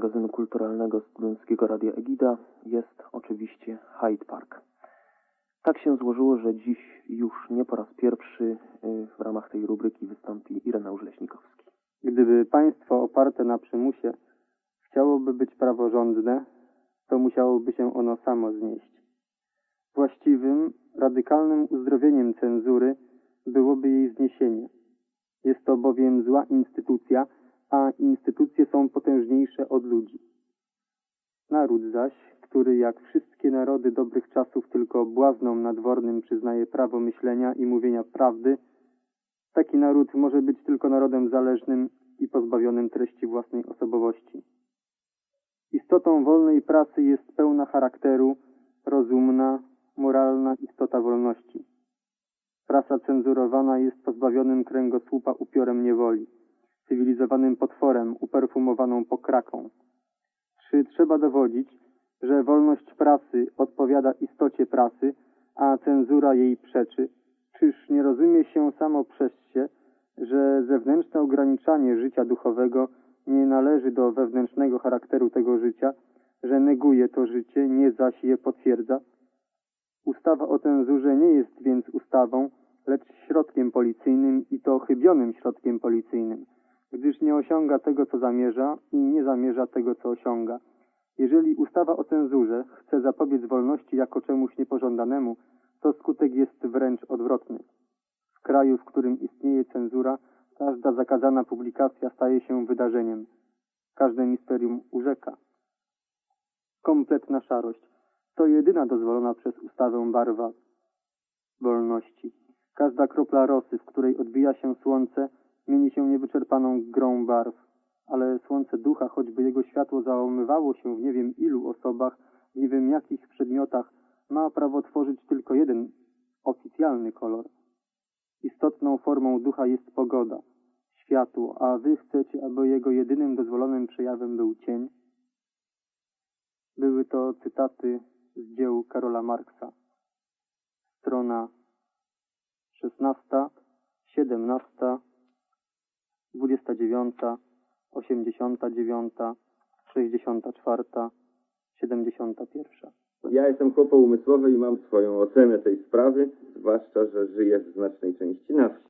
magazynu kulturalnego Studenckiego Radia Egida jest oczywiście Hyde Park. Tak się złożyło, że dziś już nie po raz pierwszy w ramach tej rubryki wystąpi Ireneusz Leśnikowski. Gdyby państwo oparte na przymusie chciałoby być praworządne, to musiałoby się ono samo znieść. Właściwym, radykalnym uzdrowieniem cenzury byłoby jej zniesienie. Jest to bowiem zła instytucja, a instytucje są potężniejsze od ludzi. Naród zaś, który jak wszystkie narody dobrych czasów tylko błaznom nadwornym przyznaje prawo myślenia i mówienia prawdy, taki naród może być tylko narodem zależnym i pozbawionym treści własnej osobowości. Istotą wolnej prasy jest pełna charakteru, rozumna, moralna istota wolności. Prasa cenzurowana jest pozbawionym kręgosłupa upiorem niewoli, cywilizowanym potworem uperfumowaną pokraką. Czy trzeba dowodzić, że wolność prasy odpowiada istocie prasy, a cenzura jej przeczy? Czyż nie rozumie się samo przez się, że zewnętrzne ograniczanie życia duchowego nie należy do wewnętrznego charakteru tego życia, że neguje to życie, nie zaś je potwierdza? Ustawa o cenzurze nie jest więc ustawą, lecz środkiem policyjnym i to chybionym środkiem policyjnym, gdyż nie osiąga tego, co zamierza i nie zamierza tego, co osiąga. Jeżeli ustawa o cenzurze chce zapobiec wolności jako czemuś niepożądanemu, to skutek jest wręcz odwrotny. W kraju, w którym istnieje cenzura, każda zakazana publikacja staje się wydarzeniem. Każde misterium urzeka. Kompletna szarość to jedyna dozwolona przez ustawę barwa wolności. Każda kropla rosy, w której odbija się słońce, mieni się niewyczerpaną grą barw. Ale słońce ducha, choćby jego światło załamywało się w nie wiem ilu osobach, w nie wiem jakich przedmiotach, ma prawo tworzyć tylko jeden oficjalny kolor. Istotną formą ducha jest pogoda, światło, a wy chcecie, aby jego jedynym dozwolonym przejawem był cień? Były to cytaty z dzieł Karola Marksa. Strona 16, 17, 29, 89, 64, 71. Ja jestem chłopo umysłowy i mam swoją ocenę tej sprawy, zwłaszcza, że żyję w znacznej części na wsi.